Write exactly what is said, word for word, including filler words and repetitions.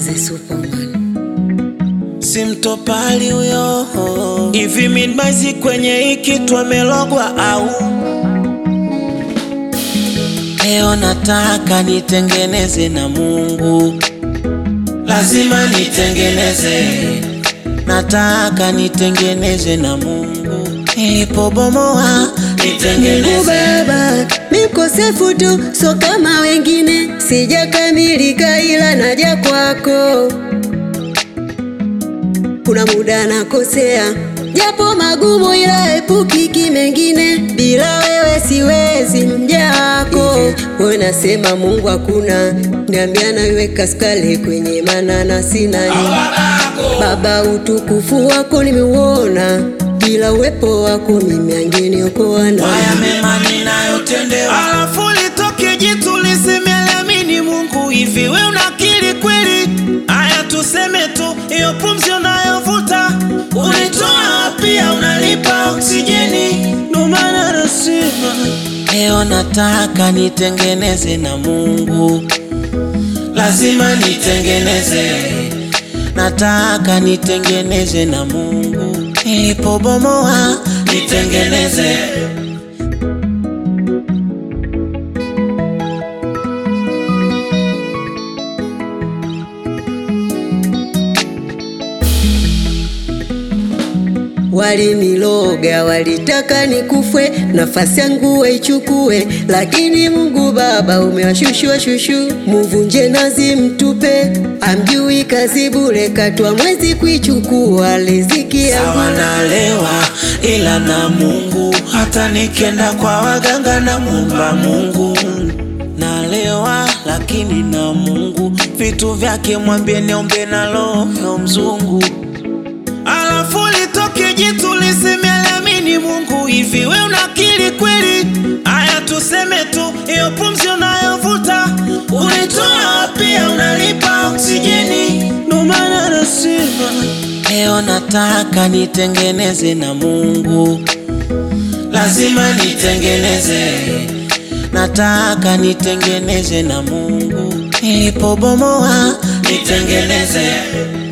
the Superman. Simtopali uyo hivi midmaizi kwenye hiki tuamelogwa au leo nataka nitengeneze na Mungu, lazima nitengeneze, nataka nitengeneze na Mungu, nilipobomoa nitengeneze. Mungu Baba, mikosefu tu, so kama wengine, sijakamilika ila naja kwako. Kuna muda nakosea, japo magumu ila epukiki mengine, bila wewe siwezi mja wako. Wewe nasema Mungu hakuna, niambia na wewe kaskale kwenye manana sina ni. Baba utukufu wako nimeuona, bila uwepo wako mimi angeniokoa na haya mema ninayotendewa. Alafu litoke jitu lisemeliamini Mungu, hivi wewe unakiri kweli? Haya tuseme tu, hiyo pumzi unayovuta unitoa wapi? Unalipa oksijeni? Ndo maana nasema leo nataka nitengeneze na Mungu, lazima nitengeneze, nataka nitengeneze na Mungu, nilipobomoa nitengeneze. Waliniloga, walitaka nikufwe, nafasi yangu waichukue, lakini Mungu Baba umewashushua shushu. Muvunje nazi mtupe, amjui kazi bure, katwa mwezi kuichukua riziki yangu. Sawa nalewa ila na Mungu, hata nikenda kwa waganga na muomba Mungu. Nalewa lakini na Mungu, vitu vyake mwambie niombe na roho mzungu. Alafu litoke jitu lisemeliamini Mungu, hivi wewe unakiri kweli? Haya tuseme tu, hiyo pumzi unayovuta unitoa wapi? Unalipa oksijeni? Ndo maana nasema leo nataka nitengeneze na Mungu, lazima nitengeneze, nataka nitengeneze na Mungu, nilipobomoa nitengeneze.